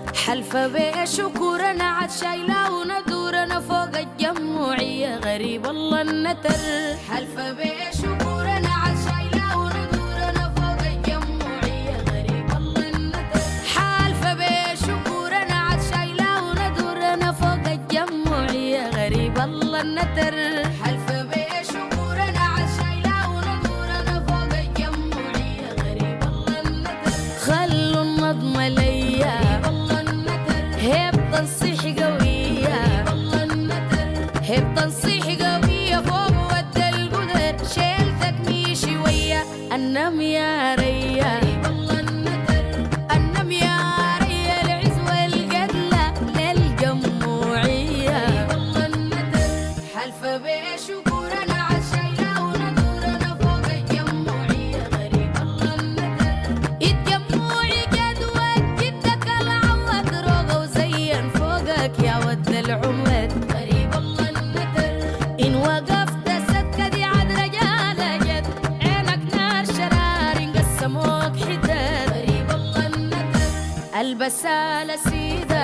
حلفة بشكورنا عاد شايلة وندورنا فوق الجمهورية غريب الله النتر. حلفة بشكورنا عاد شايلة وندورنا فوق الجمهورية غريب الله النتر. حلفة بشكورنا عاد شايلة وندورنا فوق الجمهورية غريب الله النتر. حلفة بشكورنا عاد شايلة وندورنا فوق الجمهورية غريب الله النتر. خلوا النظمة ليا هيب تنصيح قوية هيب تنصيح قوية فوق ود القدر شيلتك ميشي ويا النم يا ريا النم يا ريا العز والقتلى للجمهورية حلفة بشكورنا عاد شايلة وندورنا فوق الجمهورية غريب الله النتر. الجمهوري جدوى جدك العوض روغة وزين فوقك يا ود العمد غريب الله النتر. إن وقفت سكة دي عاد رجالة جد عينك نار شرار انقسموك حداد غريب الله النتر. البسالة سيدة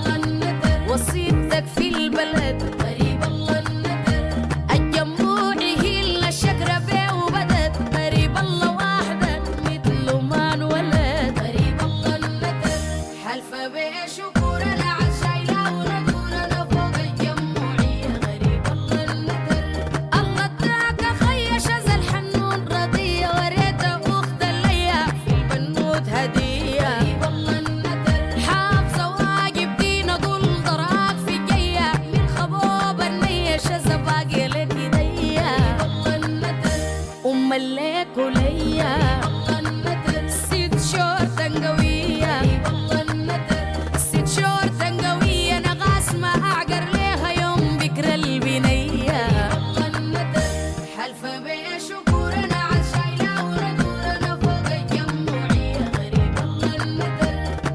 وصيتك في البلد غريب الله النتر. الجمهوري هيلنا الشكرة بيه وبدت غريب الله واحدة مثله ما انولد غريب الله النتر. حلفة بشكورنا عاد شايلة وندورنا فوق الجمهورية غريب الله النتر. الله اداك خيا شذا الحنون رضية وريتها أخت ليا في البنوت هدية غريب الله النتر. حافظة واجب دين أقول ضراك في جية من خبوب النية شذا باقي لك ايديا الله النتر. أم الليك وليا الله النتر. ست شهور تنقوية الله النتر. ست شهور تنقوية أنا غاسمة أعقر ليها يوم بكرة البنية الله النتر. حلفة بشكورنا عاد شايلة وندورنا فوق الجمهورية غريب الله النتر.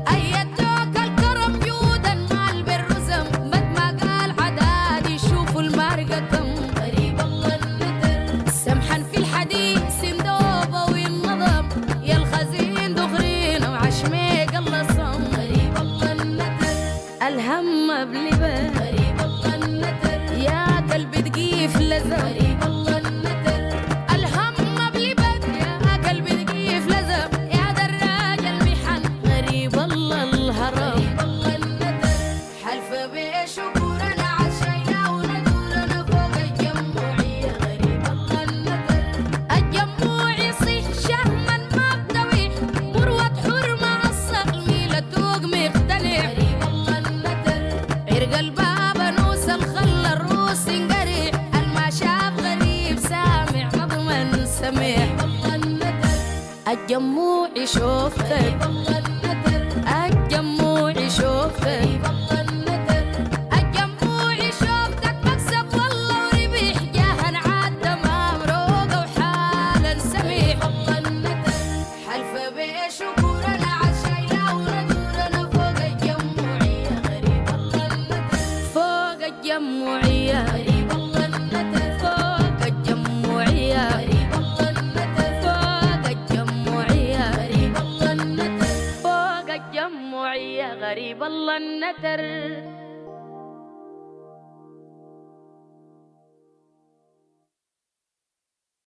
أيدوك الكرم جود المال بالرزم مد ما قال عداد يشوفوا المارقة كم غريب الله النتر. سمحا في الحديث سندوبة والنظم يا الخزين دغرين وعشميق الله صم غريب الله النتر. الهم بلبه غريب الله النتر. يا قلبي تقيف لزم غريب الله النتر. الهم بلبه يا قلبي تقيف لزم يا دراج المحن غريب الله الهرم غريب الله النتر. حلفة بشكورنا عاد شايلة وندورنا فوق الجمهورية غريب الله النتر. الجمهوري صيح شهما ما بدوي مروة حرمة الصقل ميلة توق مقتنع غريب الله النتر. عرق الباب نوس الخل الروس انقريع الما شاف غريب سامع مضمن سميع الله النتر. الجمهوري شوفتك الله النتر. الجمهوري شوفتك الله النتر. الجمهوري شوفتك مكسب والله وربيح جاهن عاد تمام روقة وحالا سميح الله النتر. حلفة بشكورنا عاد شايلة وندورنا فوق الجمهورية غريب الله النتر. فوق الجمهورية غريب الله النتر. فوق الجمهورية غريب الله النتر. فوق الجمهورية غريب الله النتر. فوق الجمهورية غريب الله النتر.